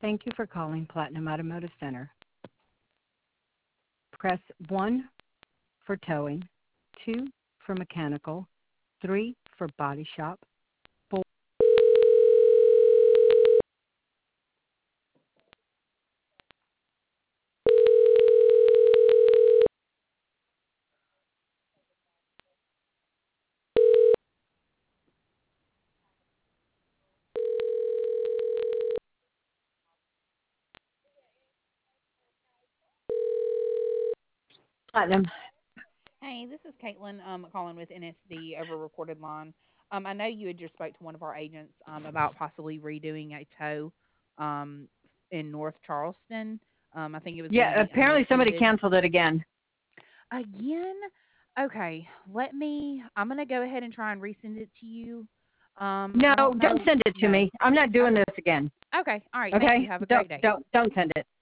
Thank you for calling Platinum Automotive Center. Press 1 for towing, 2 for mechanical, 3 for body shop, 4. Platinum. Hey, this is Caitlin calling with NSD over recorded line. I know you had just spoke to one of our agents about possibly redoing a tow um, in North Charleston. I think it was going to Yeah, be apparently somebody unattended. canceled it again. Again? Okay, I'm going to go ahead and try and resend it to you. No, I don't don't know. send it to No. me. I'm not doing Okay. this again. Okay. All right. Thank you. Okay? Have a Don't great day. don't don't send it.